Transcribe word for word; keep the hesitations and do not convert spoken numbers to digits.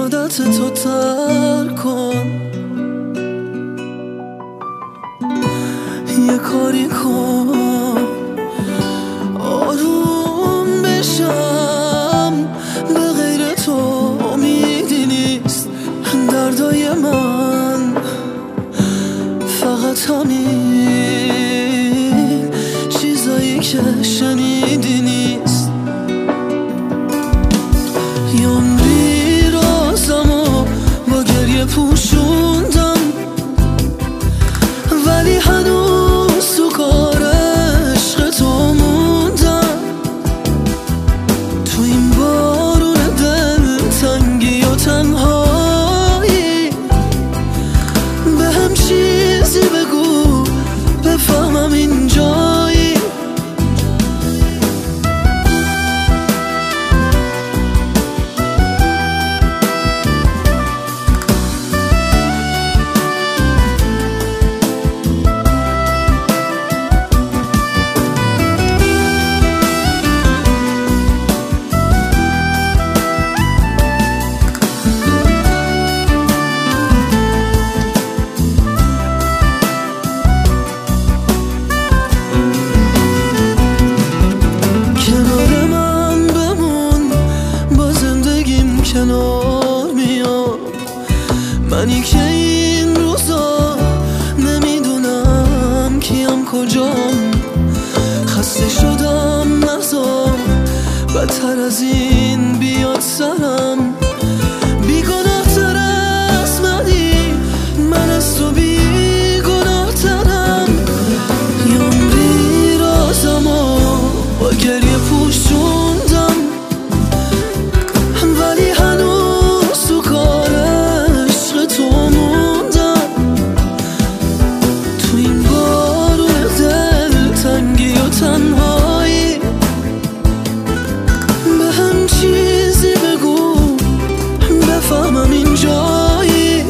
عادت تو ترک کن، یه کاری کن آروم بشم. به غیر تو امیدی نیست دردای من، فقط همین چیزایی که شنیدی نیست. یه عمری رازمو با گریه پوشوندم، ولی هنوز تو کار عشق تو موندم. تو این بارون دل تنگی و تنهایی به هم چیزی بگو بفهمم اینجایی. کنار میام منی که این روزا نمیدونم کیم کجام. خسته شدم نزار بدتر از این بیاد سرم. بیگناه تر از منی، من از تو بیگناه ترم. یه عمری رازمو با گریه پوشوندم، ولی هنوز تو کار عشق تو موندم. تو این بارون دل تنگی و تنهایی به هم چیزی بگو بفهمم اینجایی.